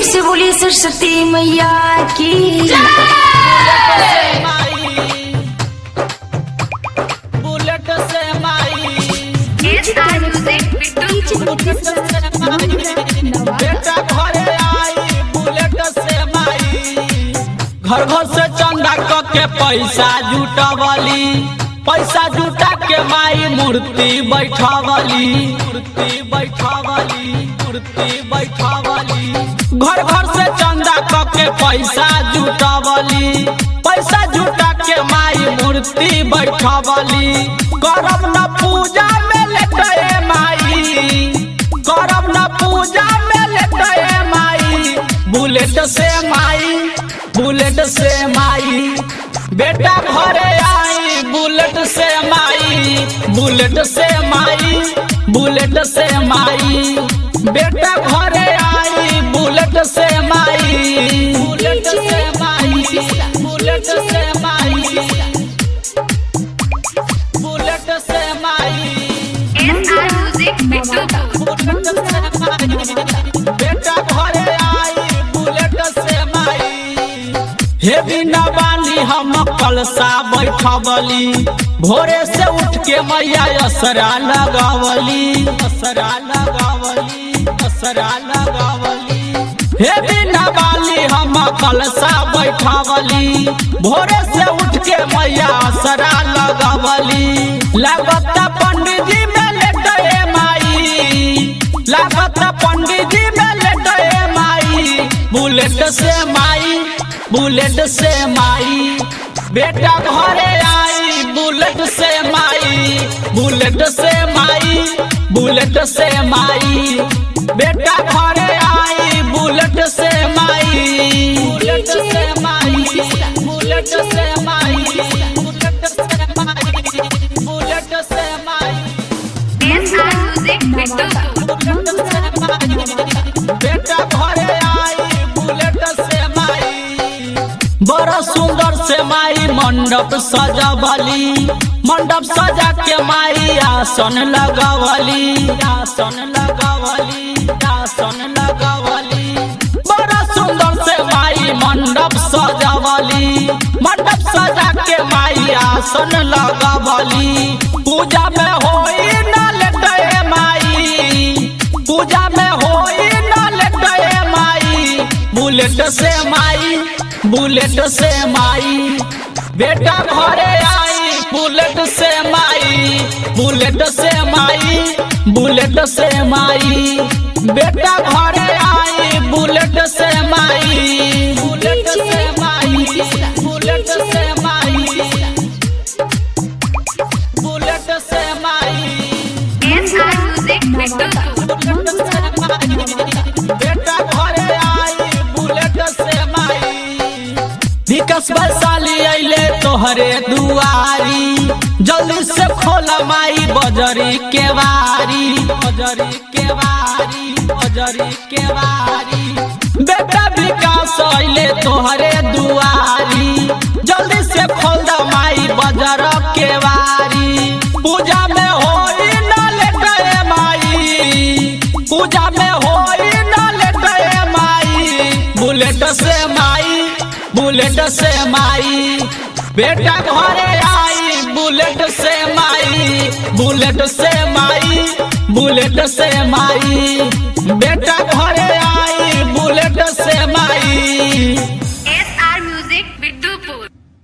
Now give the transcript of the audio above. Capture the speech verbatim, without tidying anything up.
से बोलिए सरस्वती मैया की बुलेट से माई बेटा घरे आई बुलेट से माई। घर घर से चंदा क के पैसा जुटावली, पैसा जुटा के माई मूर्ति बैठावली, मूर्ति बैठावली, मूर्ति बैठावली। घर घर से चंदा क के पैसा जुटावली, पैसा जुटा के माई मूर्ति बैठावली। करब न पूजा में लेटे माई, करब न पूजा में लेटे माई। बुलेट से माई, बुलेट से माई बेटा घरे आई बुलेट से माई, बुलेट से माई, बुलेट से माई बेटा घरे आई बुलेट से माई, बुलेट से माई, बुलेट से माई, बुलेट से माई, बेटा घरे आई बुलेट से माई। हे बिना बानी हम कलसा बैठवली, भोरे से उठ के मैया असरा लगावली, असरा लगावली, असरा लगावली। हे बिना बानी हम कलसा बैठवली, भोरे से उठ के मैया असरा लगावली। लागत पंडित जी में लेटे माई, लागत पंडित जी में लेटे माई। बुलेट से माई, बुलेट से माई बेटा घरे आई बुलेट से माई, बुलेट से माई, बुलेट से माई बेटा घरे आई बुलेट से माई, बुलेट से माई, बुलेट से माई, बुलेट से माई, बुलेट से माई, बेटा घरे आई बुलेट से माई। बड़ा सुंदर से माई मंडप सजावली, मंडप सजा के माई आसन लगावली, आसन लगावली, आसन लगावली। बड़ा सुंदर से माई मंडप सजावली, मंडप सजा के माई आसन लगावली। पूजा में होई न लेटे माई, पूजा में होई न लेटे माई। बुलेट से माई, बुलेट से माई बेटा घरे आई बुलेट से माई, बुलेट से माई, बुलेट से माई बेटा घरे आई बुलेट से माई, बुलेट से माई, बुलेट से माई, बुलेट से माई, बेटा घरे आई बुलेट से माई। विकास वैशाली अइले तोहरे दुआरी, जल्दी से खोला माई बजरी के वारी, बजरी के वारी, बजरी के वारी। बेटा विकास अइले तोहरे दुआरी, जल्दी से खोल द माई बजर के वारी। पूजा में होई न लेटे माई, पूजा में होई न लेटे माई। बुलेट से माई, बुलेट से माई बेटा घरे आई बुलेट से माई, बुलेट से माई, बुलेट से माई बेटा घरे आई